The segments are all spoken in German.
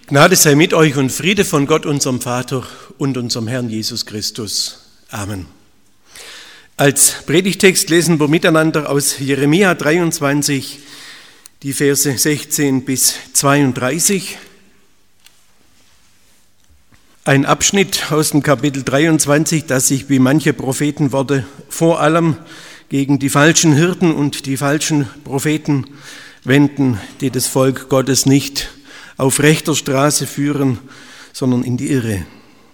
Gnade sei mit euch und Friede von Gott, unserem Vater und unserem Herrn Jesus Christus. Amen. Als Predigtext lesen wir miteinander aus Jeremia 23, die Verse 16 bis 32. Ein Abschnitt aus dem Kapitel 23, das sich wie manche Prophetenworte vor allem gegen die falschen Hirten und die falschen Propheten wenden, die das Volk Gottes nicht auf rechter Straße führen, sondern in die Irre.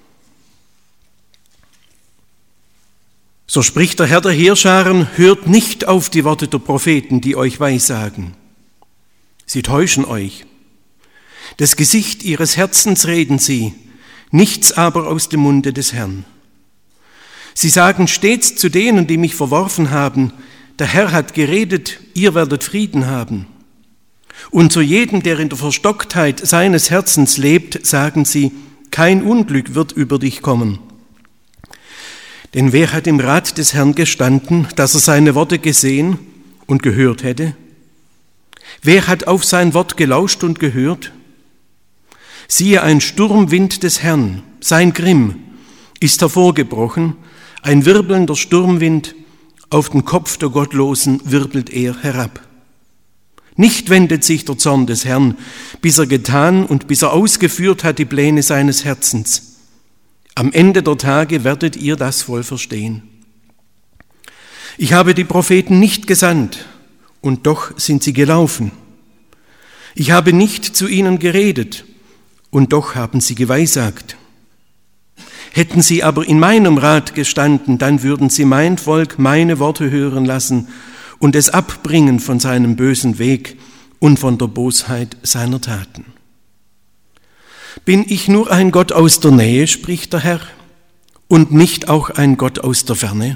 So spricht der Herr der Heerscharen: Hört nicht auf die Worte der Propheten, die euch weissagen. Sie täuschen euch. Das Gesicht ihres Herzens reden sie, nichts aber aus dem Munde des Herrn. Sie sagen stets zu denen, die mich verworfen haben: Der Herr hat geredet, ihr werdet Frieden haben. Und zu jedem, der in der Verstocktheit seines Herzens lebt, sagen sie: Kein Unglück wird über dich kommen. Denn wer hat im Rat des Herrn gestanden, dass er seine Worte gesehen und gehört hätte? Wer hat auf sein Wort gelauscht und gehört? Siehe, ein Sturmwind des Herrn, sein Grimm, ist hervorgebrochen, ein wirbelnder Sturmwind, auf den Kopf der Gottlosen wirbelt er herab. Nicht wendet sich der Zorn des Herrn, bis er getan und bis er ausgeführt hat die Pläne seines Herzens. Am Ende der Tage werdet ihr das wohl verstehen. Ich habe die Propheten nicht gesandt, und doch sind sie gelaufen. Ich habe nicht zu ihnen geredet, und doch haben sie geweissagt. Hätten sie aber in meinem Rat gestanden, dann würden sie mein Volk meine Worte hören lassen und es abbringen von seinem bösen Weg und von der Bosheit seiner Taten. Bin ich nur ein Gott aus der Nähe, spricht der Herr, und nicht auch ein Gott aus der Ferne?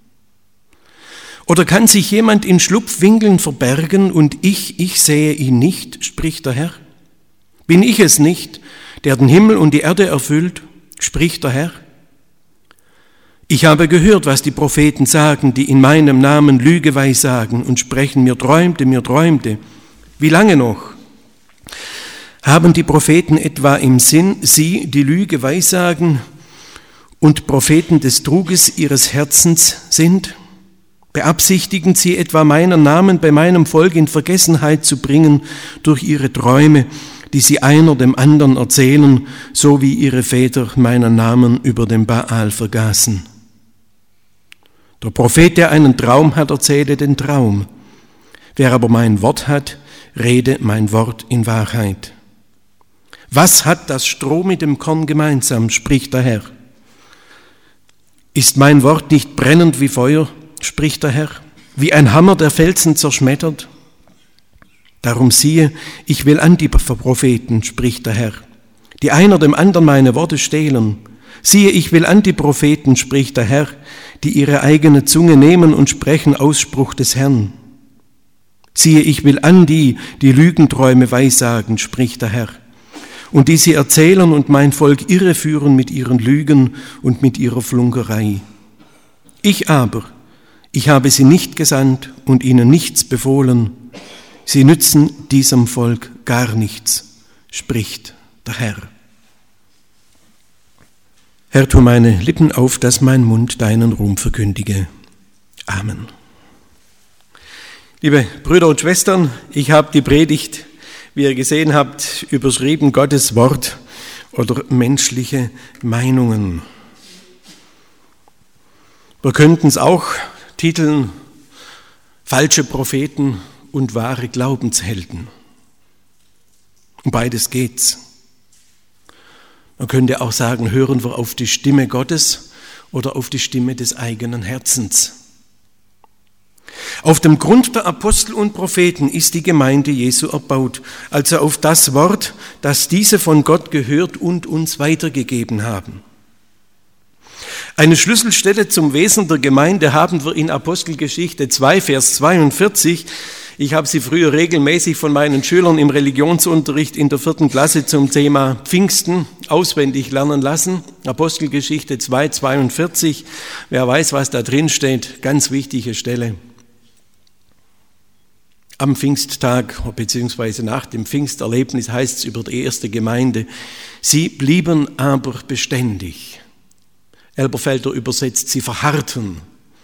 Oder kann sich jemand in Schlupfwinkeln verbergen und ich sehe ihn nicht, spricht der Herr? Bin ich es nicht, der den Himmel und die Erde erfüllt, spricht der Herr? Ich habe gehört, was die Propheten sagen, die in meinem Namen Lüge weissagen und sprechen: Mir träumte, mir träumte. Wie lange noch? Haben die Propheten etwa im Sinn, sie, die Lüge weissagen und Propheten des Truges ihres Herzens sind? Beabsichtigen sie etwa, meinen Namen bei meinem Volk in Vergessenheit zu bringen durch ihre Träume, die sie einer dem anderen erzählen, so wie ihre Väter meinen Namen über den Baal vergaßen? Der Prophet, der einen Traum hat, erzähle den Traum. Wer aber mein Wort hat, rede mein Wort in Wahrheit. Was hat das Stroh mit dem Korn gemeinsam, spricht der Herr? Ist mein Wort nicht brennend wie Feuer, spricht der Herr, wie ein Hammer, der Felsen zerschmettert? Darum siehe, ich will Antipropheten, spricht der Herr, die einer dem anderen meine Worte stehlen. Siehe, ich will Antipropheten, spricht der Herr, die ihre eigene Zunge nehmen und sprechen Ausspruch des Herrn. Siehe, ich will an die Lügenträume weissagen, spricht der Herr, und die sie erzählen und mein Volk irreführen mit ihren Lügen und mit ihrer Flunkerei. Ich aber, ich habe sie nicht gesandt und ihnen nichts befohlen. Sie nützen diesem Volk gar nichts, spricht der Herr. Herr, tu meine Lippen auf, dass mein Mund deinen Ruhm verkündige. Amen. Liebe Brüder und Schwestern, ich habe die Predigt, wie ihr gesehen habt, überschrieben: Gottes Wort oder menschliche Meinungen. Wir könnten es auch titeln: Falsche Propheten und wahre Glaubenshelden. Um beides geht's. Man könnte auch sagen, hören wir auf die Stimme Gottes oder auf die Stimme des eigenen Herzens. Auf dem Grund der Apostel und Propheten ist die Gemeinde Jesu erbaut, also auf das Wort, das diese von Gott gehört und uns weitergegeben haben. Eine Schlüsselstelle zum Wesen der Gemeinde haben wir in Apostelgeschichte 2, Vers 42. Ich habe sie früher regelmäßig von meinen Schülern im Religionsunterricht in der 4. Klasse zum Thema Pfingsten auswendig lernen lassen. Apostelgeschichte 2, 42. Wer weiß, was da drin steht, ganz wichtige Stelle. am Pfingsttag beziehungsweise nach dem Pfingsterlebnis heißt es über die erste Gemeinde, sie blieben aber beständig. Elberfelder übersetzt, sie verharrten.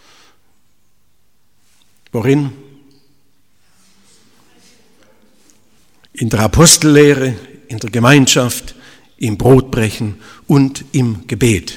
Worin? In der Apostellehre, in der Gemeinschaft, im Brotbrechen und im Gebet.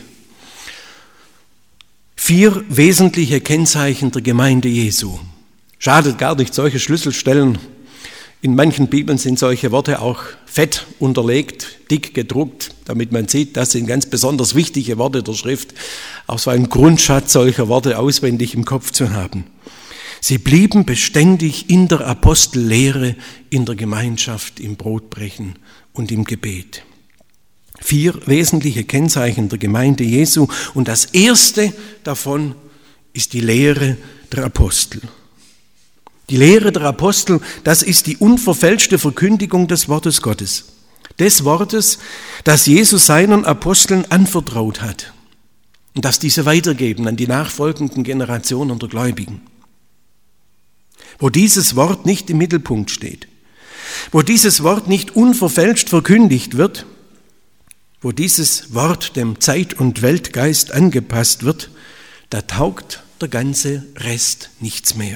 4 wesentliche Kennzeichen der Gemeinde Jesu. Schadet gar nicht, solche Schlüsselstellen. In manchen Bibeln sind solche Worte auch fett unterlegt, dick gedruckt, damit man sieht, das sind ganz besonders wichtige Worte der Schrift, auch so einen Grundschatz solcher Worte auswendig im Kopf zu haben. Sie blieben beständig in der Apostellehre, in der Gemeinschaft, im Brotbrechen und im Gebet. 4 wesentliche Kennzeichen der Gemeinde Jesu und das erste davon ist die Lehre der Apostel. Die Lehre der Apostel, das ist die unverfälschte Verkündigung des Wortes Gottes. Des Wortes, das Jesus seinen Aposteln anvertraut hat und das diese weitergeben an die nachfolgenden Generationen der Gläubigen. Wo dieses Wort nicht im Mittelpunkt steht, wo dieses Wort nicht unverfälscht verkündigt wird, wo dieses Wort dem Zeit- und Weltgeist angepasst wird, da taugt der ganze Rest nichts mehr.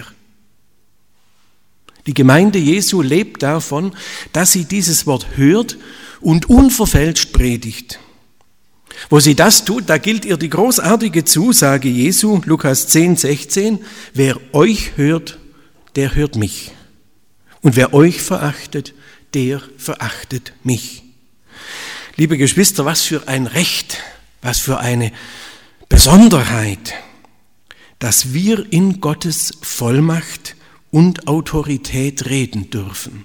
Die Gemeinde Jesu lebt davon, dass sie dieses Wort hört und unverfälscht predigt. Wo sie das tut, da gilt ihr die großartige Zusage Jesu, Lukas 10,16, wer euch hört, der hört mich. Und wer euch verachtet, der verachtet mich. Liebe Geschwister, was für ein Recht, was für eine Besonderheit, dass wir in Gottes Vollmacht und Autorität reden dürfen.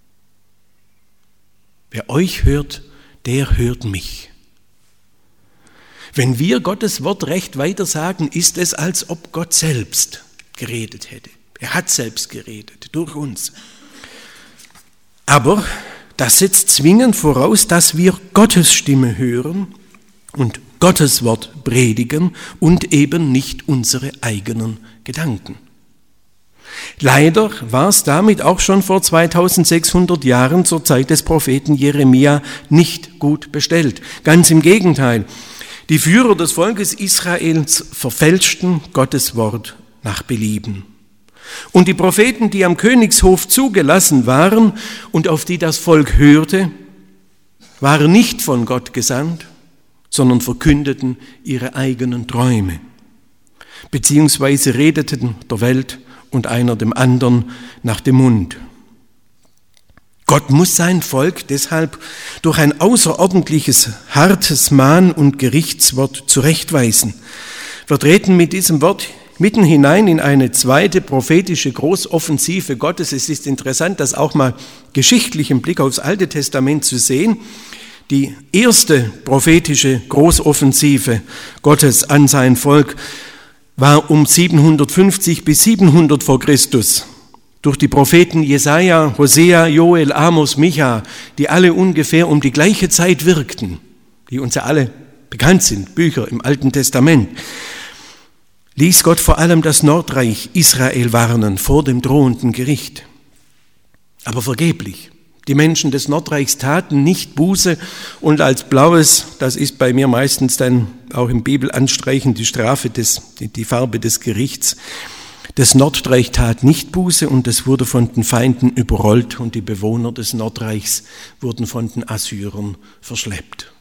Wer euch hört, der hört mich. Wenn wir Gottes Wort recht weitersagen, ist es, als ob Gott selbst geredet hätte. Er hat selbst geredet, durch uns. Aber das setzt zwingend voraus, dass wir Gottes Stimme hören und Gottes Wort predigen und eben nicht unsere eigenen Gedanken. Leider war es damit auch schon vor 2600 Jahren zur Zeit des Propheten Jeremia nicht gut bestellt. Ganz im Gegenteil. Die Führer des Volkes Israels verfälschten Gottes Wort nach Belieben. Und die Propheten, die am Königshof zugelassen waren und auf die das Volk hörte, waren nicht von Gott gesandt, sondern verkündeten ihre eigenen Träume, beziehungsweise redeten der Welt und einer dem anderen nach dem Mund. Gott muss sein Volk deshalb durch ein außerordentliches, hartes Mahn- und Gerichtswort zurechtweisen. Wir treten mit diesem Wort mitten hinein in eine zweite prophetische Großoffensive Gottes. Es ist interessant, das auch mal geschichtlich im Blick aufs Alte Testament zu sehen. Die erste prophetische Großoffensive Gottes an sein Volk war um 750 bis 700 vor Christus durch die Propheten Jesaja, Hosea, Joel, Amos, Micha, die alle ungefähr um die gleiche Zeit wirkten, die uns ja alle bekannt sind, Bücher im Alten Testament, ließ Gott vor allem das Nordreich Israel warnen vor dem drohenden Gericht. Aber vergeblich. Die Menschen des Nordreichs taten nicht Buße und als Blaues, das ist bei mir meistens dann auch im Bibelanstreichen die Farbe des Gerichts, das Nordreich tat nicht Buße und es wurde von den Feinden überrollt und die Bewohner des Nordreichs wurden von den Assyrern verschleppt.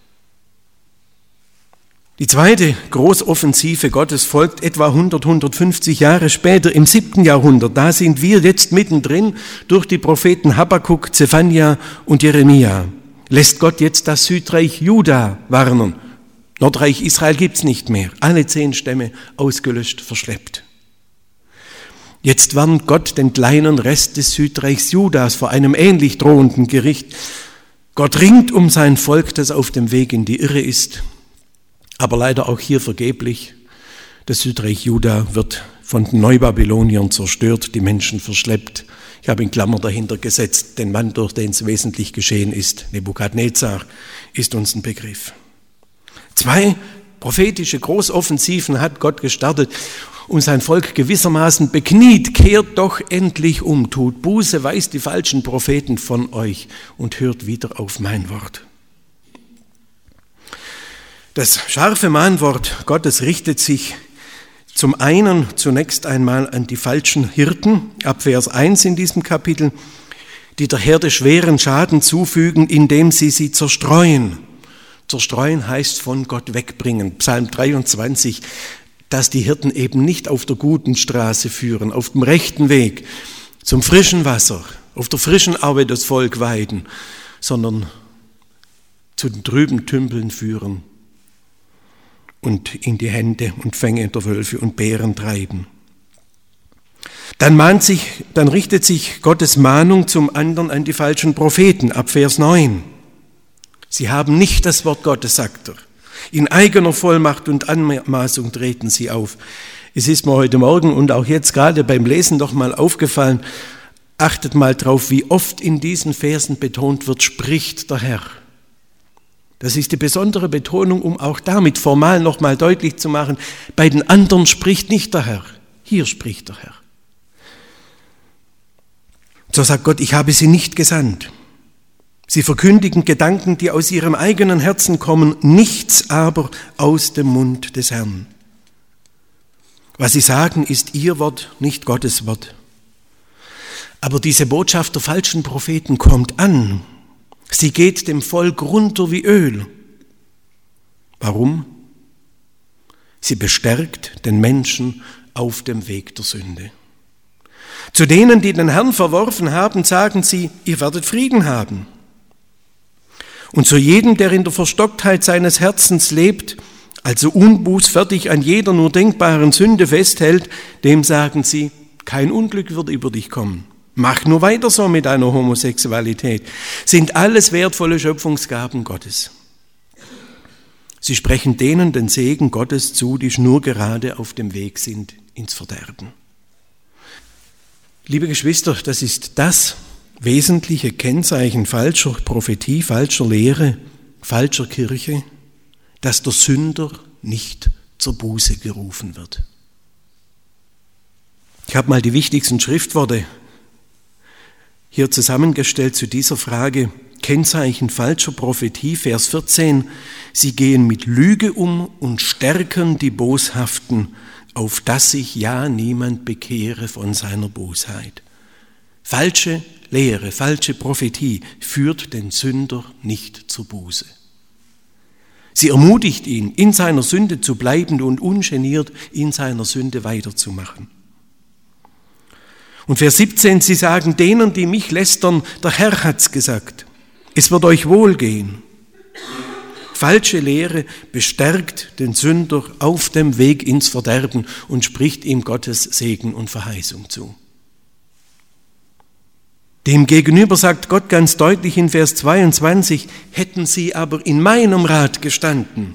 Die zweite Großoffensive Gottes folgt etwa 150 Jahre später, im 7. Jahrhundert. Da sind wir jetzt mittendrin durch die Propheten Habakuk, Zephania und Jeremia. Lässt Gott jetzt das Südreich Juda warnen. Nordreich Israel gibt's nicht mehr. Alle 10 Stämme ausgelöscht, verschleppt. Jetzt warnt Gott den kleinen Rest des Südreichs Judas vor einem ähnlich drohenden Gericht. Gott ringt um sein Volk, das auf dem Weg in die Irre ist. Aber leider auch hier vergeblich. Das Südreich Juda wird von den Neubabyloniern zerstört, die Menschen verschleppt. Ich habe in Klammer dahinter gesetzt, den Mann, durch den es wesentlich geschehen ist, Nebukadnezar, ist uns ein Begriff. 2 prophetische Großoffensiven hat Gott gestartet, um sein Volk gewissermaßen bekniet, kehrt doch endlich um, tut Buße, weist die falschen Propheten von euch und hört wieder auf mein Wort. Das scharfe Mahnwort Gottes richtet sich zum einen zunächst einmal an die falschen Hirten, ab Vers 1 in diesem Kapitel, die der Herde schweren Schaden zufügen, indem sie zerstreuen. Zerstreuen heißt von Gott wegbringen. Psalm 23, dass die Hirten eben nicht auf der guten Straße führen, auf dem rechten Weg, zum frischen Wasser, auf der frischen Aue das Volk weiden, sondern zu den trüben Tümpeln führen und in die Hände und Fänge der Wölfe und Bären treiben. Dann richtet sich Gottes Mahnung zum anderen an die falschen Propheten, ab Vers 9. Sie haben nicht das Wort Gottes, sagt er. In eigener Vollmacht und Anmaßung treten sie auf. Es ist mir heute Morgen und auch jetzt gerade beim Lesen doch mal aufgefallen, achtet mal drauf, wie oft in diesen Versen betont wird, spricht der Herr. Das ist die besondere Betonung, um auch damit formal nochmal deutlich zu machen, bei den anderen spricht nicht der Herr, hier spricht der Herr. So sagt Gott, ich habe sie nicht gesandt. Sie verkündigen Gedanken, die aus ihrem eigenen Herzen kommen, nichts aber aus dem Mund des Herrn. Was sie sagen, ist ihr Wort, nicht Gottes Wort. Aber diese Botschaft der falschen Propheten kommt an. Sie geht dem Volk runter wie Öl. Warum? Sie bestärkt den Menschen auf dem Weg der Sünde. Zu denen, die den Herrn verworfen haben, sagen sie, ihr werdet Frieden haben. Und zu jedem, der in der Verstocktheit seines Herzens lebt, also unbußfertig an jeder nur denkbaren Sünde festhält, dem sagen sie, kein Unglück wird über dich kommen. Mach nur weiter so mit deiner Homosexualität. Sind alles wertvolle Schöpfungsgaben Gottes. Sie sprechen denen den Segen Gottes zu, die schnurgerade auf dem Weg sind ins Verderben. Liebe Geschwister, das ist das wesentliche Kennzeichen falscher Prophetie, falscher Lehre, falscher Kirche, dass der Sünder nicht zur Buße gerufen wird. Ich habe mal die wichtigsten Schriftworte hier zusammengestellt zu dieser Frage. Kennzeichen falscher Prophetie, Vers 14. Sie gehen mit Lüge um und stärken die Boshaften, auf dass sich ja niemand bekehre von seiner Bosheit. Falsche Lehre, falsche Prophetie führt den Sünder nicht zur Buße. Sie ermutigt ihn, in seiner Sünde zu bleiben und ungeniert in seiner Sünde weiterzumachen. Und Vers 17, sie sagen denen, die mich lästern, der Herr hat's gesagt, es wird euch wohlgehen. Falsche Lehre bestärkt den Sünder auf dem Weg ins Verderben und spricht ihm Gottes Segen und Verheißung zu. Demgegenüber sagt Gott ganz deutlich in Vers 22, hätten sie aber in meinem Rat gestanden,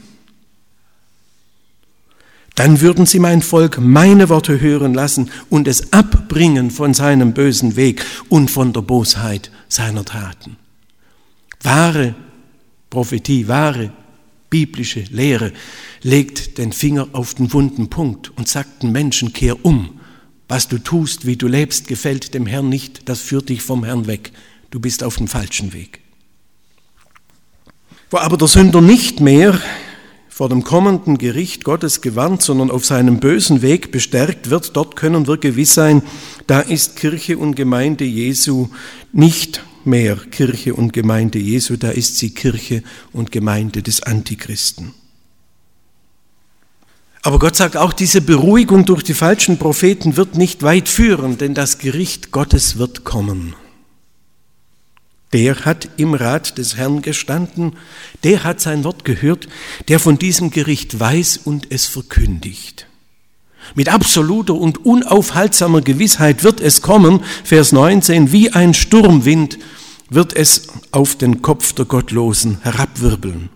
dann würden sie mein Volk meine Worte hören lassen und es abbringen von seinem bösen Weg und von der Bosheit seiner Taten. Wahre Prophetie, wahre biblische Lehre legt den Finger auf den wunden Punkt und sagt den Menschen, kehr um. Was du tust, wie du lebst, gefällt dem Herrn nicht, das führt dich vom Herrn weg. Du bist auf dem falschen Weg. Wo aber der Sünder nicht mehr vor dem kommenden Gericht Gottes gewarnt, sondern auf seinem bösen Weg bestärkt wird, dort können wir gewiss sein, da ist Kirche und Gemeinde Jesu nicht mehr Kirche und Gemeinde Jesu, da ist sie Kirche und Gemeinde des Antichristen. Aber Gott sagt auch, diese Beruhigung durch die falschen Propheten wird nicht weit führen, denn das Gericht Gottes wird kommen. Der hat im Rat des Herrn gestanden, der hat sein Wort gehört, der von diesem Gericht weiß und es verkündigt. Mit absoluter und unaufhaltsamer Gewissheit wird es kommen, Vers 19, wie ein Sturmwind wird es auf den Kopf der Gottlosen herabwirbeln.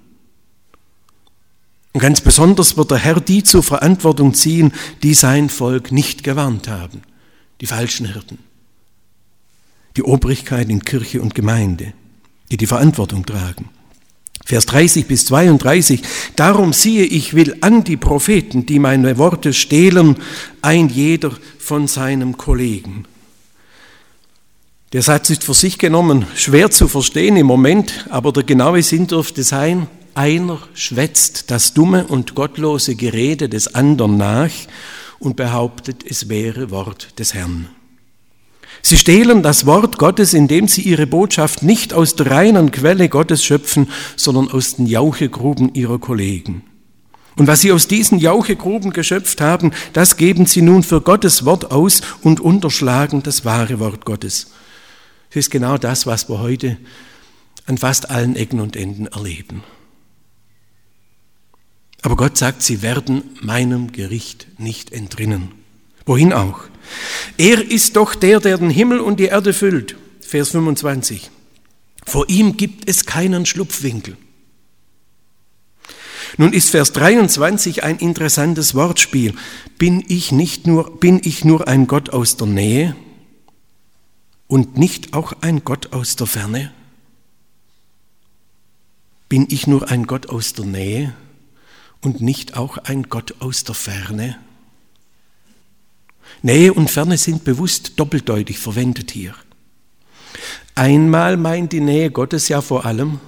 Und ganz besonders wird der Herr die zur Verantwortung ziehen, die sein Volk nicht gewarnt haben, die falschen Hirten, die Obrigkeit in Kirche und Gemeinde, die die Verantwortung tragen. Vers 30 bis 32, darum siehe, ich will an die Propheten, die meine Worte stehlen, ein jeder von seinem Kollegen. Der Satz ist für sich genommen schwer zu verstehen im Moment, aber der genaue Sinn dürfte sein, einer schwätzt das dumme und gottlose Gerede des anderen nach und behauptet, es wäre Wort des Herrn. Sie stehlen das Wort Gottes, indem sie ihre Botschaft nicht aus der reinen Quelle Gottes schöpfen, sondern aus den Jauchegruben ihrer Kollegen. Und was sie aus diesen Jauchegruben geschöpft haben, das geben sie nun für Gottes Wort aus und unterschlagen das wahre Wort Gottes. Das ist genau das, was wir heute an fast allen Ecken und Enden erleben. Aber Gott sagt, sie werden meinem Gericht nicht entrinnen. Wohin auch? Er ist doch der den Himmel und die Erde füllt. Vers 25. Vor ihm gibt es keinen Schlupfwinkel. Nun ist Vers 23 ein interessantes Wortspiel. Bin ich nur ein Gott aus der Nähe und nicht auch ein Gott aus der Ferne? Bin ich nur ein Gott aus der Nähe und nicht auch ein Gott aus der Ferne? Nähe und Ferne sind bewusst doppeldeutig verwendet hier. Einmal meint die Nähe Gottes ja vor allem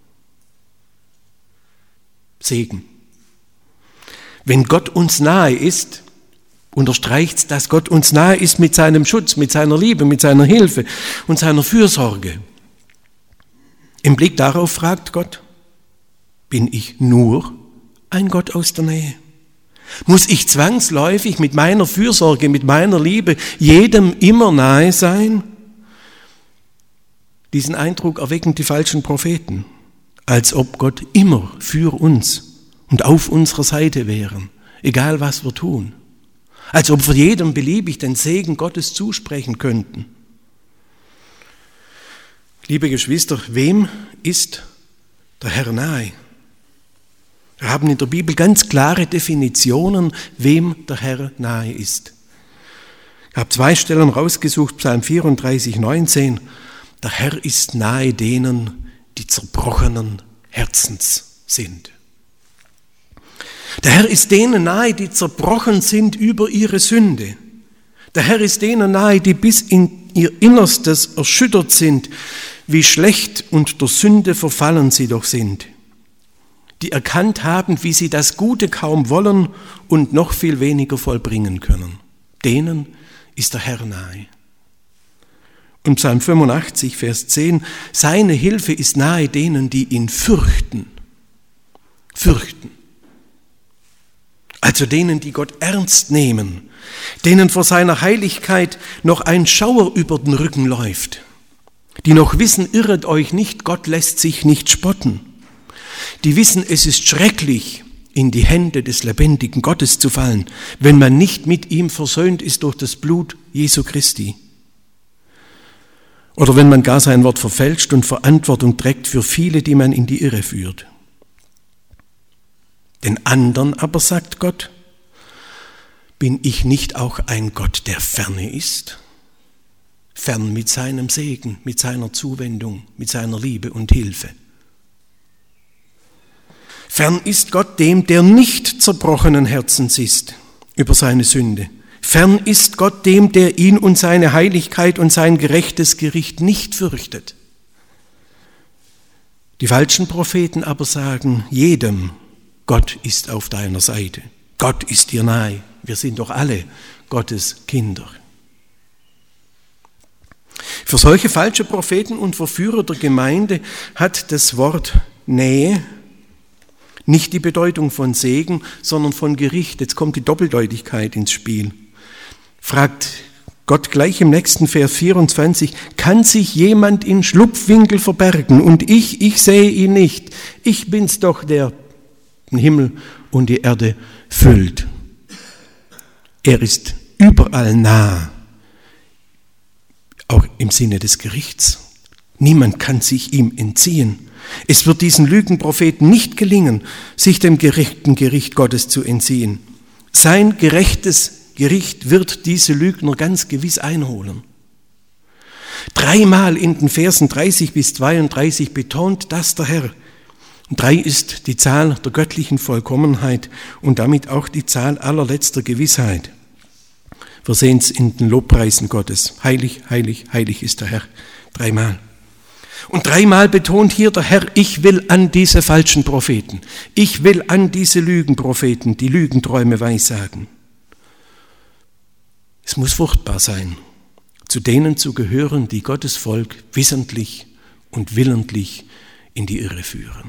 Segen. Wenn Gott uns nahe ist, unterstreicht es, dass Gott uns nahe ist mit seinem Schutz, mit seiner Liebe, mit seiner Hilfe und seiner Fürsorge. Im Blick darauf fragt Gott, bin ich nur ein Gott aus der Nähe? Muss ich zwangsläufig mit meiner Fürsorge, mit meiner Liebe jedem immer nahe sein? Diesen Eindruck erwecken die falschen Propheten, als ob Gott immer für uns und auf unserer Seite wäre, egal was wir tun. Als ob wir jedem beliebig den Segen Gottes zusprechen könnten. Liebe Geschwister, wem ist der Herr nahe? Wir haben in der Bibel ganz klare Definitionen, wem der Herr nahe ist. Ich habe 2 Stellen rausgesucht, Psalm 34, 19. Der Herr ist nahe denen, die zerbrochenen Herzens sind. Der Herr ist denen nahe, die zerbrochen sind über ihre Sünde. Der Herr ist denen nahe, die bis in ihr Innerstes erschüttert sind, wie schlecht und der Sünde verfallen sie doch sind. Die erkannt haben, wie sie das Gute kaum wollen und noch viel weniger vollbringen können. Denen ist der Herr nahe. Und Psalm 85, Vers 10, seine Hilfe ist nahe denen, die ihn fürchten. Fürchten. Also denen, die Gott ernst nehmen, denen vor seiner Heiligkeit noch ein Schauer über den Rücken läuft, die noch wissen, irret euch nicht, Gott lässt sich nicht spotten. Die wissen, es ist schrecklich, in die Hände des lebendigen Gottes zu fallen, wenn man nicht mit ihm versöhnt ist durch das Blut Jesu Christi. Oder wenn man gar sein Wort verfälscht und Verantwortung trägt für viele, die man in die Irre führt. Den anderen aber, sagt Gott, bin ich nicht auch ein Gott, der ferne ist? Fern mit seinem Segen, mit seiner Zuwendung, mit seiner Liebe und Hilfe. Fern ist Gott dem, der nicht zerbrochenen Herzens ist über seine Sünde. Fern ist Gott dem, der ihn und seine Heiligkeit und sein gerechtes Gericht nicht fürchtet. Die falschen Propheten aber sagen jedem, Gott ist auf deiner Seite. Gott ist dir nahe. Wir sind doch alle Gottes Kinder. Für solche falsche Propheten und Verführer der Gemeinde hat das Wort Nähe nicht die Bedeutung von Segen, sondern von Gericht. Jetzt kommt die Doppeldeutigkeit ins Spiel. Fragt Gott gleich im nächsten Vers 24, kann sich jemand in Schlupfwinkel verbergen und ich sehe ihn nicht. Ich bin's doch, der den Himmel und die Erde füllt. Er ist überall nah, auch im Sinne des Gerichts. Niemand kann sich ihm entziehen. Es wird diesen Lügenpropheten nicht gelingen, sich dem gerechten Gericht Gottes zu entziehen. Sein gerechtes Gericht wird diese Lügner ganz gewiss einholen. 3-mal in den Versen 30 bis 32 betont das der Herr. Und 3 ist die Zahl der göttlichen Vollkommenheit und damit auch die Zahl allerletzter Gewissheit. Wir sehen es in den Lobpreisen Gottes. Heilig, heilig, heilig ist der Herr. 3-mal. Und 3-mal betont hier der Herr, ich will an diese falschen Propheten, ich will an diese Lügenpropheten, die Lügenträume weissagen. Es muss furchtbar sein, zu denen zu gehören, die Gottes Volk wissentlich und willentlich in die Irre führen.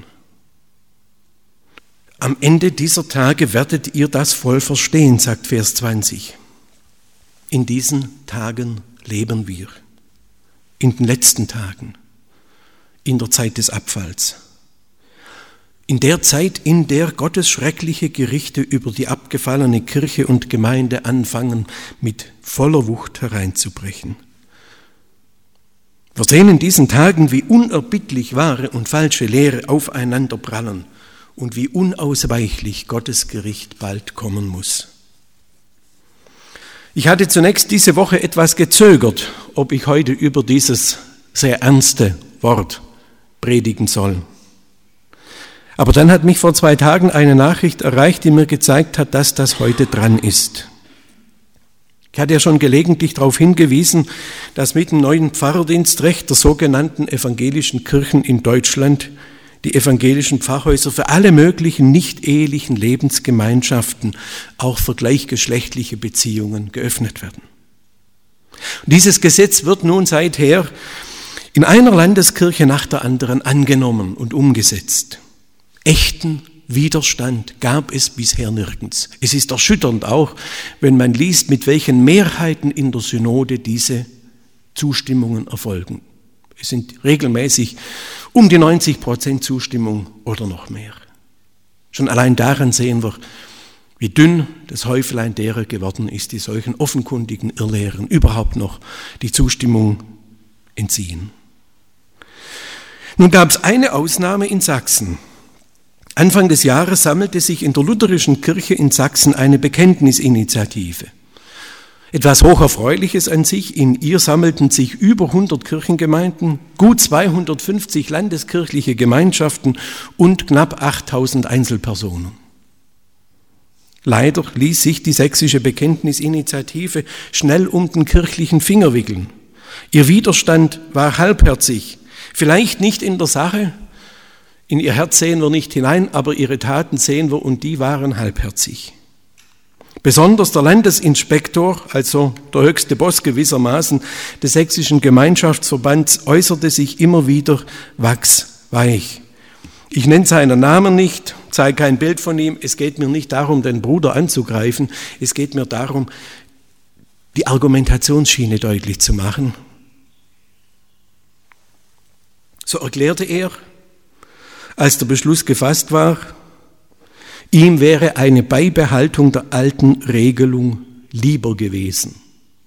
Am Ende dieser Tage werdet ihr das voll verstehen, sagt Vers 20. In diesen Tagen leben wir, in den letzten Tagen, in der Zeit des Abfalls. In der Zeit, in der Gottes schreckliche Gerichte über die abgefallene Kirche und Gemeinde anfangen, mit voller Wucht hereinzubrechen. Wir sehen in diesen Tagen, wie unerbittlich wahre und falsche Lehre aufeinander prallen und wie unausweichlich Gottes Gericht bald kommen muss. Ich hatte zunächst diese Woche etwas gezögert, ob ich heute über dieses sehr ernste Wort predigen soll. Aber dann hat mich vor 2 Tagen eine Nachricht erreicht, die mir gezeigt hat, dass das heute dran ist. Ich hatte ja schon gelegentlich darauf hingewiesen, dass mit dem neuen Pfarrerdienstrecht der sogenannten evangelischen Kirchen in Deutschland die evangelischen Pfarrhäuser für alle möglichen nicht-ehelichen Lebensgemeinschaften, auch für gleichgeschlechtliche Beziehungen, geöffnet werden. Und dieses Gesetz wird nun seither in einer Landeskirche nach der anderen angenommen und umgesetzt. Echten Widerstand gab es bisher nirgends. Es ist erschütternd auch, wenn man liest, mit welchen Mehrheiten in der Synode diese Zustimmungen erfolgen. Es sind regelmäßig um die 90% Zustimmung oder noch mehr. Schon allein daran sehen wir, wie dünn das Häuflein derer geworden ist, die solchen offenkundigen Irrlehren überhaupt noch die Zustimmung entziehen. Nun gab es eine Ausnahme in Sachsen. Anfang des Jahres sammelte sich in der lutherischen Kirche in Sachsen eine Bekenntnisinitiative. Etwas hocherfreuliches an sich, in ihr sammelten sich über 100 Kirchengemeinden, gut 250 landeskirchliche Gemeinschaften und knapp 8000 Einzelpersonen. Leider ließ sich die sächsische Bekenntnisinitiative schnell um den kirchlichen Finger wickeln. Ihr Widerstand war halbherzig, vielleicht nicht in der Sache, in ihr Herz sehen wir nicht hinein, aber ihre Taten sehen wir und die waren halbherzig. Besonders der Landesinspektor, also der höchste Boss gewissermaßen des sächsischen Gemeinschaftsverbands, äußerte sich immer wieder wachsweich. Ich nenne seinen Namen nicht, zeige kein Bild von ihm. Es geht mir nicht darum, den Bruder anzugreifen. Es geht mir darum, die Argumentationsschiene deutlich zu machen. So erklärte er, als der Beschluss gefasst war, ihm wäre eine Beibehaltung der alten Regelung lieber gewesen.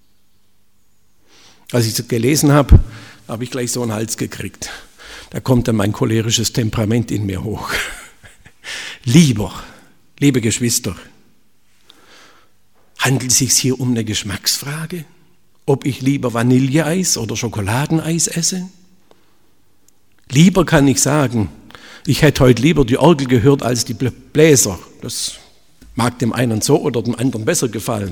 Als ich das gelesen habe, habe ich gleich so einen Hals gekriegt. Da kommt dann mein cholerisches Temperament in mir hoch. Lieber, liebe Geschwister, handelt es sich hier um eine Geschmacksfrage? Ob ich lieber Vanilleeis oder Schokoladeneis esse? Lieber kann ich sagen, ich hätte heute lieber die Orgel gehört als die Bläser. Das mag dem einen so oder dem anderen besser gefallen.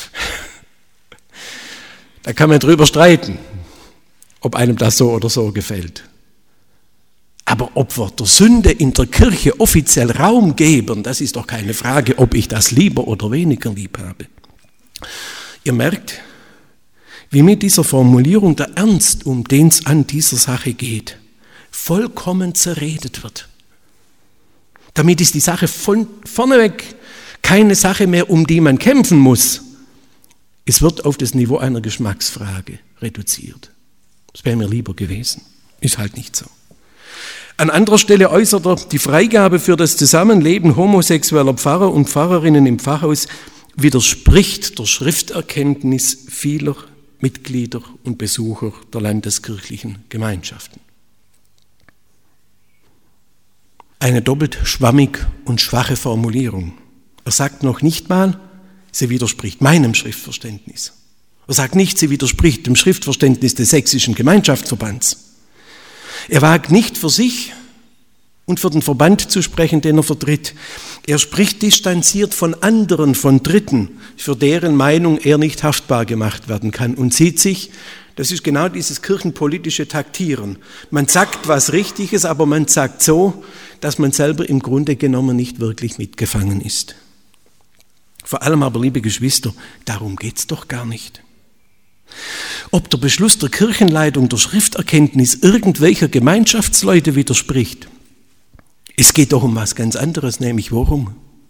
Da kann man drüber streiten, ob einem das so oder so gefällt. Aber ob wir der Sünde in der Kirche offiziell Raum geben, das ist doch keine Frage, ob ich das lieber oder weniger lieb habe. Ihr merkt, wie mit dieser Formulierung der Ernst, um den es an dieser Sache geht, vollkommen zerredet wird. Damit ist die Sache von vorneweg keine Sache mehr, um die man kämpfen muss. Es wird auf das Niveau einer Geschmacksfrage reduziert. Das wäre mir lieber gewesen. Ist halt nicht so. An anderer Stelle äußert er, die Freigabe für das Zusammenleben homosexueller Pfarrer und Pfarrerinnen im Pfarrhaus widerspricht der Schrifterkenntnis vieler Mitglieder und Besucher der landeskirchlichen Gemeinschaften. Eine doppelt schwammig und schwache Formulierung. Er sagt noch nicht mal, sie widerspricht meinem Schriftverständnis. Er sagt nicht, sie widerspricht dem Schriftverständnis des sächsischen Gemeinschaftsverbands. Er wagt nicht für sich und für den Verband zu sprechen, den er vertritt. Er spricht distanziert von anderen, von Dritten, für deren Meinung er nicht haftbar gemacht werden kann und sieht sich, das ist genau dieses kirchenpolitische Taktieren. Man sagt was Richtiges, aber man sagt so, dass man selber im Grunde genommen nicht wirklich mitgefangen ist. Vor allem aber, liebe Geschwister, darum geht's doch gar nicht. Ob der Beschluss der Kirchenleitung der Schrifterkenntnis irgendwelcher Gemeinschaftsleute widerspricht, es geht doch um was ganz anderes, nämlich worum?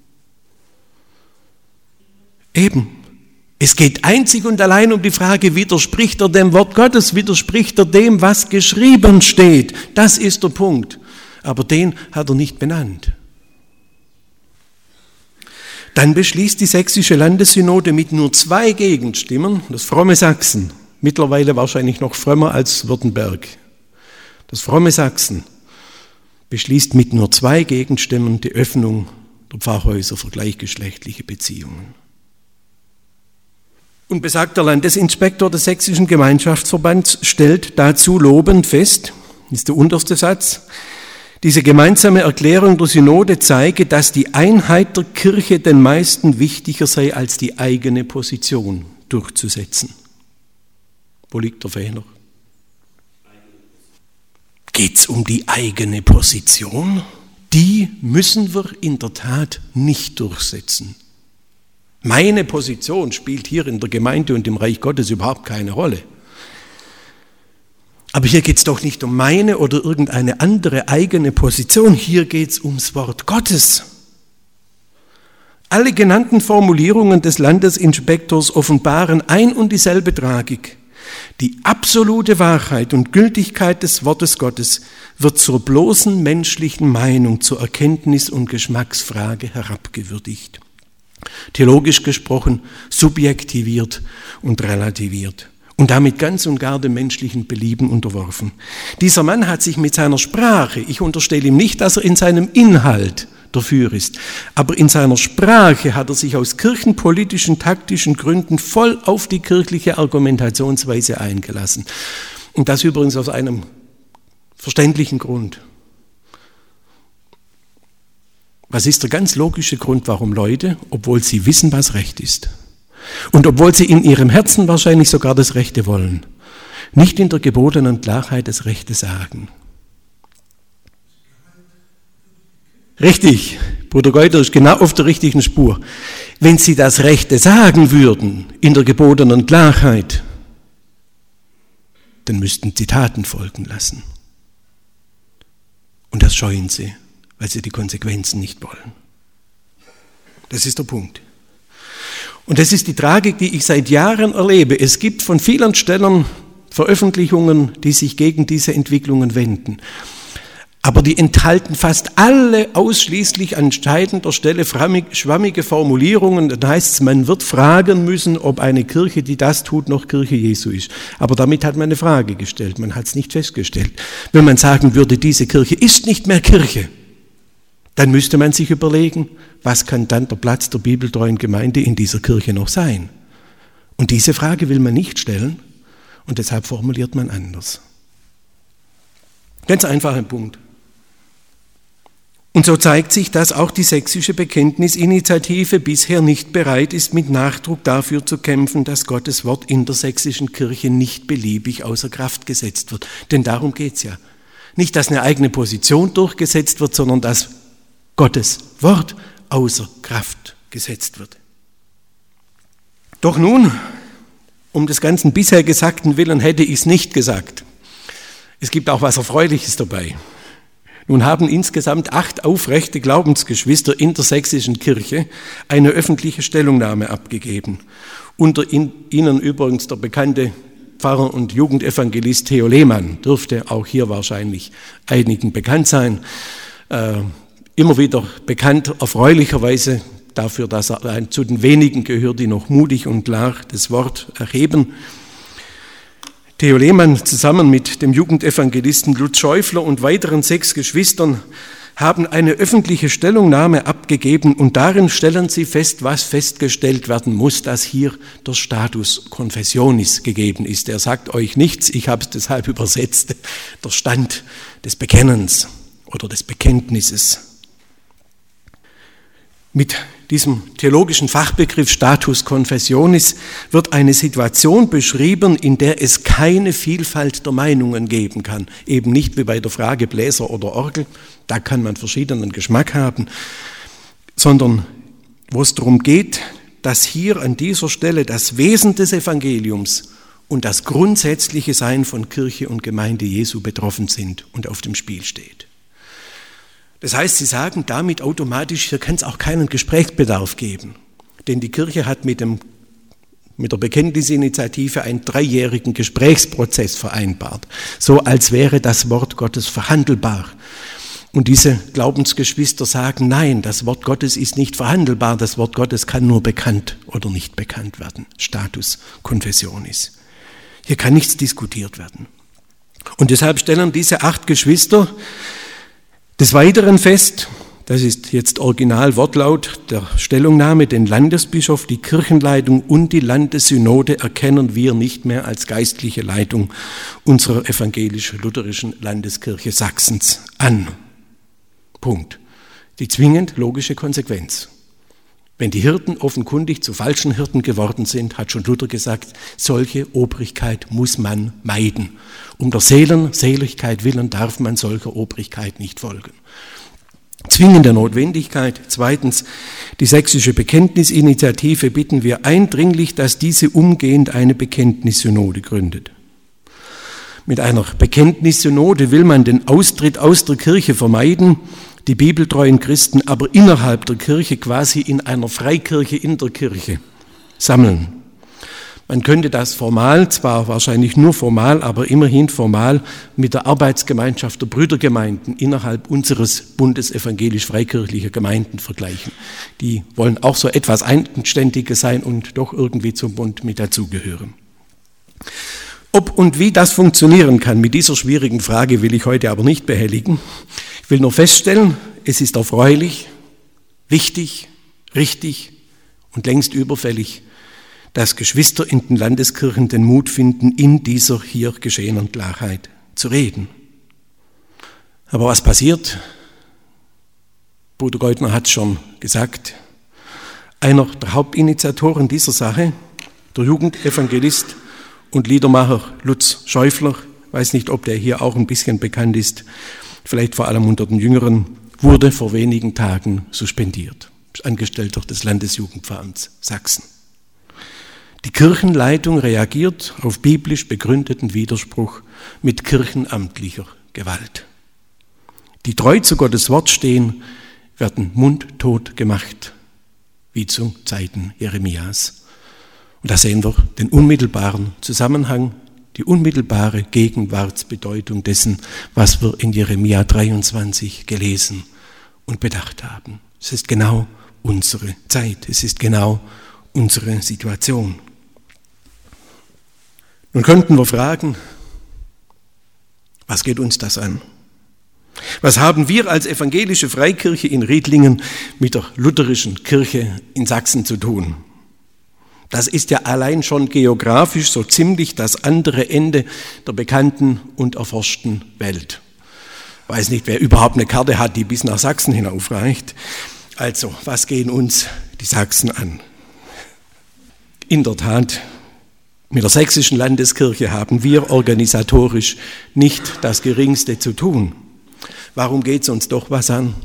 Eben, es geht einzig und allein um die Frage, widerspricht er dem Wort Gottes, widerspricht er dem, was geschrieben steht? Das ist der Punkt. Aber den hat er nicht benannt. Dann beschließt die Sächsische Landessynode mit nur 2 Gegenstimmen, das fromme Sachsen, mittlerweile wahrscheinlich noch frömmer als Württemberg. Das fromme Sachsen beschließt mit nur 2 Gegenstimmen die Öffnung der Pfarrhäuser für gleichgeschlechtliche Beziehungen. Und besagter Landesinspektor des Sächsischen Gemeinschaftsverbands stellt dazu lobend fest, das ist der unterste Satz, diese gemeinsame Erklärung der Synode zeige, dass die Einheit der Kirche den meisten wichtiger sei, als die eigene Position durchzusetzen. Wo liegt der Fehler? Geht es um die eigene Position? Die müssen wir in der Tat nicht durchsetzen. Meine Position spielt hier in der Gemeinde und im Reich Gottes überhaupt keine Rolle. Aber hier geht es doch nicht um meine oder irgendeine andere eigene Position, hier geht es ums Wort Gottes. Alle genannten Formulierungen des Landesinspektors offenbaren ein und dieselbe Tragik. Die absolute Wahrheit und Gültigkeit des Wortes Gottes wird zur bloßen menschlichen Meinung, zur Erkenntnis- und Geschmacksfrage herabgewürdigt. Theologisch gesprochen subjektiviert und relativiert und damit ganz und gar dem menschlichen Belieben unterworfen. Dieser Mann hat sich mit seiner Sprache, ich unterstelle ihm nicht, dass er in seinem Inhalt dafür ist, aber in seiner Sprache hat er sich aus kirchenpolitischen, taktischen Gründen voll auf die kirchliche Argumentationsweise eingelassen. Und das übrigens aus einem verständlichen Grund. Was ist der ganz logische Grund, warum Leute, obwohl sie wissen, was Recht ist, und obwohl sie in ihrem Herzen wahrscheinlich sogar das Rechte wollen, nicht in der gebotenen Klarheit das Rechte sagen? Richtig, Bruder Geuter ist genau auf der richtigen Spur. Wenn sie das Rechte sagen würden, in der gebotenen Klarheit, dann müssten sie Taten folgen lassen. Und das scheuen sie, weil sie die Konsequenzen nicht wollen. Das ist der Punkt. Und das ist die Tragik, die ich seit Jahren erlebe. Es gibt von vielen Stellen Veröffentlichungen, die sich gegen diese Entwicklungen wenden. Aber die enthalten fast alle ausschließlich an entscheidender Stelle schwammige Formulierungen. Da heißt es, man wird fragen müssen, ob eine Kirche, die das tut, noch Kirche Jesu ist. Aber damit hat man eine Frage gestellt, man hat es nicht festgestellt. Wenn man sagen würde, diese Kirche ist nicht mehr Kirche, dann müsste man sich überlegen, was kann dann der Platz der bibeltreuen Gemeinde in dieser Kirche noch sein? Und diese Frage will man nicht stellen und deshalb formuliert man anders. Ganz einfacher Punkt. Und so zeigt sich, dass auch die sächsische Bekenntnisinitiative bisher nicht bereit ist, mit Nachdruck dafür zu kämpfen, dass Gottes Wort in der sächsischen Kirche nicht beliebig außer Kraft gesetzt wird. Denn darum geht es ja. Nicht, dass eine eigene Position durchgesetzt wird, sondern dass Gottes Wort außer Kraft gesetzt wird. Doch nun, um des ganzen bisher Gesagten willen hätte ich es nicht gesagt. Es gibt auch was Erfreuliches dabei. Nun haben insgesamt 8 aufrechte Glaubensgeschwister in der sächsischen Kirche eine öffentliche Stellungnahme abgegeben. Unter ihnen übrigens der bekannte Pfarrer und Jugendevangelist Theo Lehmann, dürfte auch hier wahrscheinlich einigen bekannt sein. Immer wieder bekannt, erfreulicherweise dafür, dass er zu den wenigen gehört, die noch mutig und klar das Wort erheben. Theo Lehmann zusammen mit dem Jugendevangelisten Lutz Schäufler und weiteren 6 Geschwistern haben eine öffentliche Stellungnahme abgegeben und darin stellen sie fest, was festgestellt werden muss, dass hier der Status Confessionis gegeben ist. Er sagt euch nichts, ich habe es deshalb übersetzt, der Stand des Bekennens. oder des Bekenntnisses. Mit diesem theologischen Fachbegriff Status Confessionis wird eine Situation beschrieben, in der es keine Vielfalt der Meinungen geben kann. Eben nicht wie bei der Frage Bläser oder Orgel, da kann man verschiedenen Geschmack haben, sondern wo es darum geht, dass hier an dieser Stelle das Wesen des Evangeliums und das grundsätzliche Sein von Kirche und Gemeinde Jesu betroffen sind und auf dem Spiel steht. Das heißt, sie sagen damit automatisch, hier kann es auch keinen Gesprächsbedarf geben, denn die Kirche hat mit der Bekenntnisinitiative einen 3-jährigen Gesprächsprozess vereinbart, so als wäre das Wort Gottes verhandelbar. Und diese Glaubensgeschwister sagen, nein, das Wort Gottes ist nicht verhandelbar, das Wort Gottes kann nur bekannt oder nicht bekannt werden. Status Confessionis. Hier kann nichts diskutiert werden. Und deshalb stellen diese 8 Geschwister des Weiteren fest, das ist jetzt Originalwortlaut der Stellungnahme, den Landesbischof, die Kirchenleitung und die Landessynode erkennen wir nicht mehr als geistliche Leitung unserer evangelisch-lutherischen Landeskirche Sachsens an. Punkt. Die zwingend logische Konsequenz. Wenn die Hirten offenkundig zu falschen Hirten geworden sind, hat schon Luther gesagt, solche Obrigkeit muss man meiden. Um der Seelenseligkeit willen darf man solcher Obrigkeit nicht folgen. Zwingende Notwendigkeit. 2. Die sächsische Bekenntnisinitiative bitten wir eindringlich, dass diese umgehend eine Bekenntnissynode gründet. Mit einer Bekenntnissynode will man den Austritt aus der Kirche vermeiden, die bibeltreuen Christen aber innerhalb der Kirche quasi in einer Freikirche in der Kirche sammeln. Man könnte das formal, zwar wahrscheinlich nur formal, aber immerhin formal mit der Arbeitsgemeinschaft der Brüdergemeinden innerhalb unseres Bundes evangelisch-freikirchlicher Gemeinden vergleichen. Die wollen auch so etwas Eigenständiges sein und doch irgendwie zum Bund mit dazugehören. Ob und wie das funktionieren kann, mit dieser schwierigen Frage will ich heute aber nicht behelligen. Ich will nur feststellen, es ist erfreulich, wichtig, richtig und längst überfällig, dass Geschwister in den Landeskirchen den Mut finden, in dieser hier geschehenen Klarheit zu reden. Aber was passiert? Bruder Geutner hat es schon gesagt. Einer der Hauptinitiatoren dieser Sache, der Jugendevangelist und Liedermacher Lutz Schäufler, weiß nicht, ob der hier auch ein bisschen bekannt ist, vielleicht vor allem unter den Jüngeren, wurde vor wenigen Tagen suspendiert. Angestellter des Landesjugendpfarramts Sachsen. Die Kirchenleitung reagiert auf biblisch begründeten Widerspruch mit kirchenamtlicher Gewalt. Die treu zu Gottes Wort stehen, werden mundtot gemacht, wie zu Zeiten Jeremias. Und da sehen wir den unmittelbaren Zusammenhang, die unmittelbare Gegenwartsbedeutung dessen, was wir in Jeremia 23 gelesen und bedacht haben. Es ist genau unsere Zeit, es ist genau unsere Situation. Nun könnten wir fragen, was geht uns das an? Was haben wir als evangelische Freikirche in Riedlingen mit der lutherischen Kirche in Sachsen zu tun? Das ist ja allein schon geografisch so ziemlich das andere Ende der bekannten und erforschten Welt. Ich weiß nicht, wer überhaupt eine Karte hat, die bis nach Sachsen hinaufreicht. Also, was gehen uns die Sachsen an? In der Tat, mit der sächsischen Landeskirche haben wir organisatorisch nicht das Geringste zu tun. Warum geht es uns doch was an?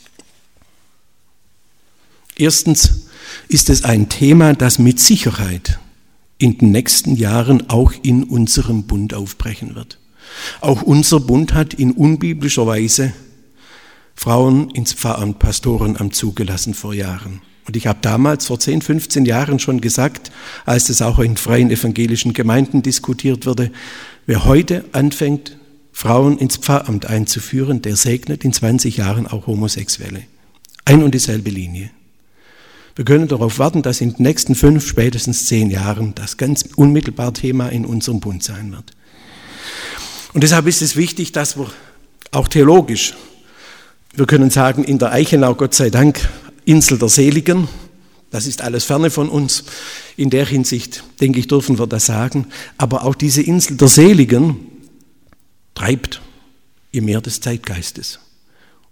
Erstens ist es ein Thema, das mit Sicherheit in den nächsten Jahren auch in unserem Bund aufbrechen wird. Auch unser Bund hat in unbiblischer Weise Frauen ins Pfarramt, Pastorenamt zugelassen vor Jahren. Und ich habe damals, vor 10, 15 Jahren schon gesagt, als das auch in freien evangelischen Gemeinden diskutiert wurde, wer heute anfängt, Frauen ins Pfarramt einzuführen, der segnet in 20 Jahren auch Homosexuelle. Ein und dieselbe Linie. Wir können darauf warten, dass in den nächsten 5, spätestens 10 Jahren das ganz unmittelbar Thema in unserem Bund sein wird. Und deshalb ist es wichtig, dass wir auch theologisch, wir können sagen, in der Eichenau, Gott sei Dank, Insel der Seligen, das ist alles ferne von uns. In der Hinsicht, denke ich, dürfen wir das sagen. Aber auch diese Insel der Seligen treibt im Meer des Zeitgeistes.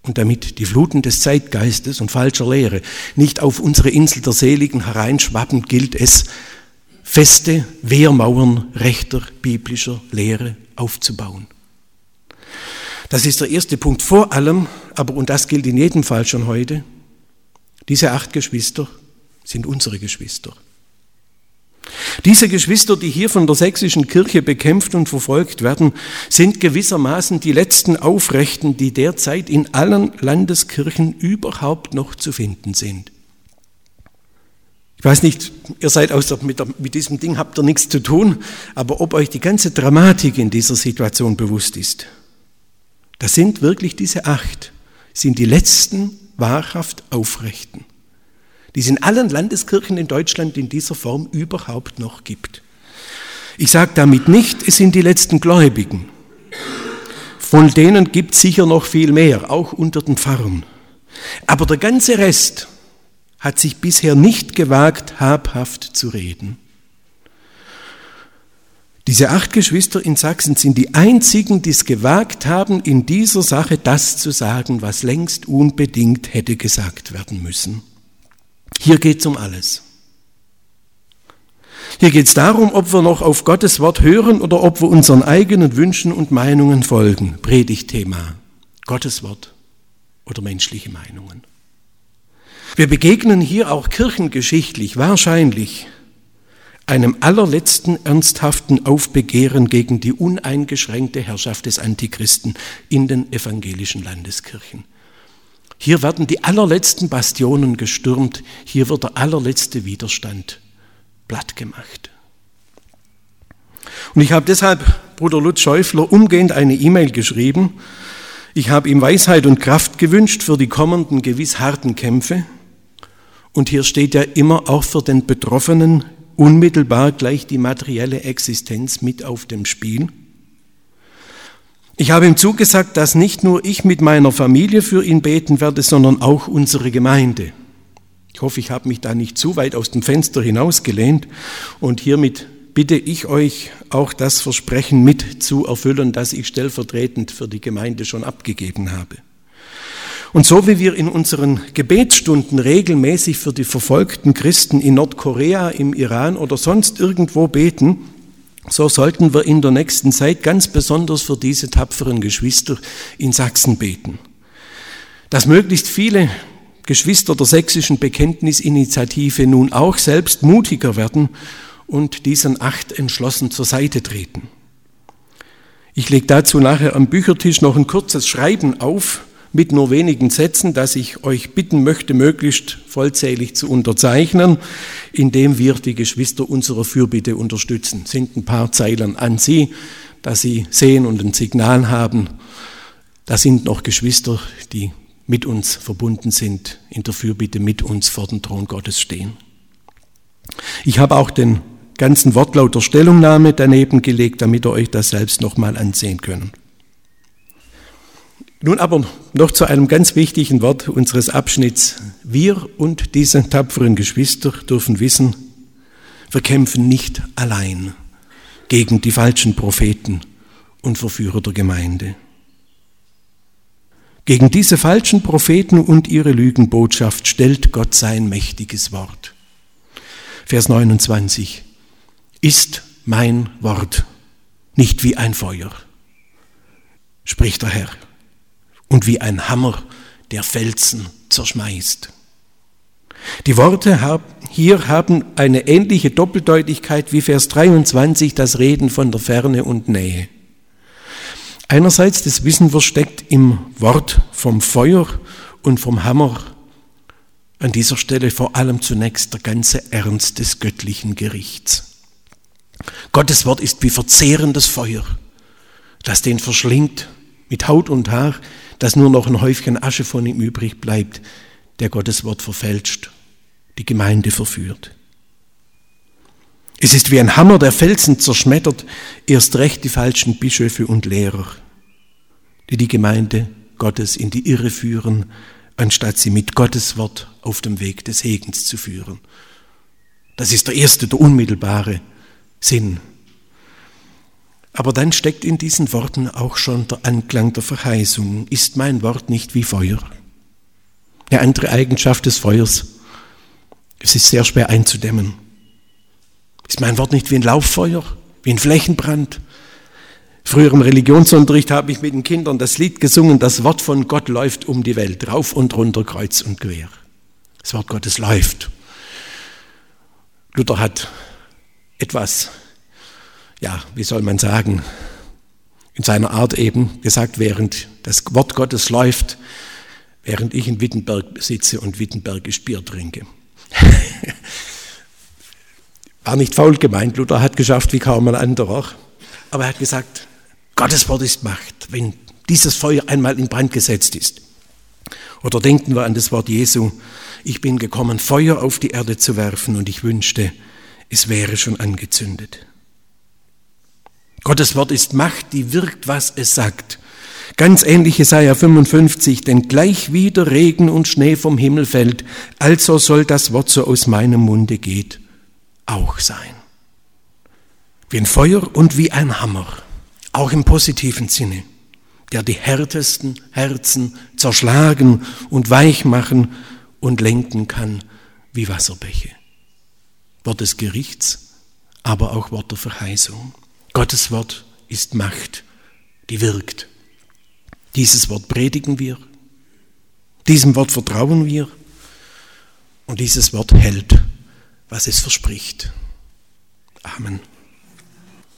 und damit die Fluten des Zeitgeistes und falscher Lehre nicht auf unsere Insel der Seligen hereinschwappen, gilt es, feste Wehrmauern rechter biblischer Lehre aufzubauen. Das ist der erste Punkt. Vor allem, aber und das gilt in jedem Fall schon heute, diese 8 Geschwister sind unsere Geschwister. Diese Geschwister, die hier von der sächsischen Kirche bekämpft und verfolgt werden, sind gewissermaßen die letzten Aufrechten, die derzeit in allen Landeskirchen überhaupt noch zu finden sind. Ich weiß nicht, ihr seid mit diesem Ding habt ihr nichts zu tun, aber ob euch die ganze Dramatik in dieser Situation bewusst ist, das sind wirklich diese 8, sind die letzten wahrhaft Aufrechten, die es in allen Landeskirchen in Deutschland in dieser Form überhaupt noch gibt. Ich sage damit nicht, es sind die letzten Gläubigen. Von denen gibt es sicher noch viel mehr, auch unter den Pfarrern. Aber der ganze Rest hat sich bisher nicht gewagt, habhaft zu reden. Diese 8 Geschwister in Sachsen sind die einzigen, die es gewagt haben, in dieser Sache das zu sagen, was längst unbedingt hätte gesagt werden müssen. Hier geht es um alles. Hier geht es darum, ob wir noch auf Gottes Wort hören oder ob wir unseren eigenen Wünschen und Meinungen folgen. Predigtthema: Gottes Wort oder menschliche Meinungen. Wir begegnen hier auch kirchengeschichtlich wahrscheinlich einem allerletzten ernsthaften Aufbegehren gegen die uneingeschränkte Herrschaft des Antichristen in den evangelischen Landeskirchen. Hier werden die allerletzten Bastionen gestürmt, hier wird der allerletzte Widerstand plattgemacht. Und ich habe deshalb Bruder Lutz Schäufler umgehend eine E-Mail geschrieben. Ich habe ihm Weisheit und Kraft gewünscht für die kommenden gewiss harten Kämpfe. Und hier steht ja immer auch für den Betroffenen unmittelbar gleich die materielle Existenz mit auf dem Spiel. Ich habe ihm zugesagt, dass nicht nur ich mit meiner Familie für ihn beten werde, sondern auch unsere Gemeinde. Ich hoffe, ich habe mich da nicht zu weit aus dem Fenster hinausgelehnt und hiermit bitte ich euch auch das Versprechen mit zu erfüllen, das ich stellvertretend für die Gemeinde schon abgegeben habe. Und so wie wir in unseren Gebetsstunden regelmäßig für die verfolgten Christen in Nordkorea, im Iran oder sonst irgendwo beten, so sollten wir in der nächsten Zeit ganz besonders für diese tapferen Geschwister in Sachsen beten. Dass möglichst viele Geschwister der sächsischen Bekenntnisinitiative nun auch selbst mutiger werden und diesen 8 entschlossen zur Seite treten. Ich lege dazu nachher am Büchertisch noch ein kurzes Schreiben auf, mit nur wenigen Sätzen, das ich euch bitten möchte, möglichst vollzählig zu unterzeichnen, indem wir die Geschwister unserer Fürbitte unterstützen. Es sind ein paar Zeilen an Sie, dass Sie sehen und ein Signal haben. Da sind noch Geschwister, die mit uns verbunden sind, in der Fürbitte mit uns vor dem Thron Gottes stehen. Ich habe auch den ganzen Wortlaut der Stellungnahme daneben gelegt, damit ihr euch das selbst nochmal ansehen könnt. Nun aber noch zu einem ganz wichtigen Wort unseres Abschnitts. Wir und diese tapferen Geschwister dürfen wissen, wir kämpfen nicht allein gegen die falschen Propheten und Verführer der Gemeinde. Gegen diese falschen Propheten und ihre Lügenbotschaft stellt Gott sein mächtiges Wort. Vers 29. Ist mein Wort nicht wie ein Feuer, spricht der Herr, und wie ein Hammer, der Felsen zerschmeißt. Die Worte hier haben eine ähnliche Doppeldeutigkeit wie Vers 23, das Reden von der Ferne und Nähe. Einerseits, das wissen wir, steckt im Wort vom Feuer und vom Hammer an dieser Stelle vor allem zunächst der ganze Ernst des göttlichen Gerichts. Gottes Wort ist wie verzehrendes Feuer, das den verschlingt mit Haut und Haar, dass nur noch ein Häufchen Asche von ihm übrig bleibt, der Gottes Wort verfälscht, die Gemeinde verführt. Es ist wie ein Hammer, der Felsen zerschmettert, erst recht die falschen Bischöfe und Lehrer, die die Gemeinde Gottes in die Irre führen, anstatt sie mit Gottes Wort auf dem Weg des Segens zu führen. Das ist der unmittelbare Sinn. Aber dann steckt in diesen Worten auch schon der Anklang der Verheißung. Ist mein Wort nicht wie Feuer? Eine andere Eigenschaft des Feuers: es ist sehr schwer einzudämmen. Ist mein Wort nicht wie ein Lauffeuer, wie ein Flächenbrand? Früher im Religionsunterricht habe ich mit den Kindern das Lied gesungen: Das Wort von Gott läuft um die Welt, rauf und runter, kreuz und quer. Das Wort Gottes läuft. Luther hat etwas, wie soll man sagen, in seiner Art eben gesagt, während das Wort Gottes läuft, während ich in Wittenberg sitze und wittenbergisch Bier trinke. War nicht faul gemeint, Luther hat geschafft wie kaum ein anderer, aber er hat gesagt, Gottes Wort ist Macht, wenn dieses Feuer einmal in Brand gesetzt ist. Oder denken wir an das Wort Jesu: Ich bin gekommen, Feuer auf die Erde zu werfen, und ich wünschte, es wäre schon angezündet. Gottes Wort ist Macht, die wirkt, was es sagt. Ganz ähnlich Jesaja 55, denn gleich wie der Regen und Schnee vom Himmel fällt, also soll das Wort, so aus meinem Munde geht, auch sein. Wie ein Feuer und wie ein Hammer, auch im positiven Sinne, der die härtesten Herzen zerschlagen und weich machen und lenken kann wie Wasserbäche. Wort des Gerichts, aber auch Wort der Verheißung. Gottes Wort ist Macht, die wirkt. Dieses Wort predigen wir, diesem Wort vertrauen wir, und dieses Wort hält, was es verspricht. Amen.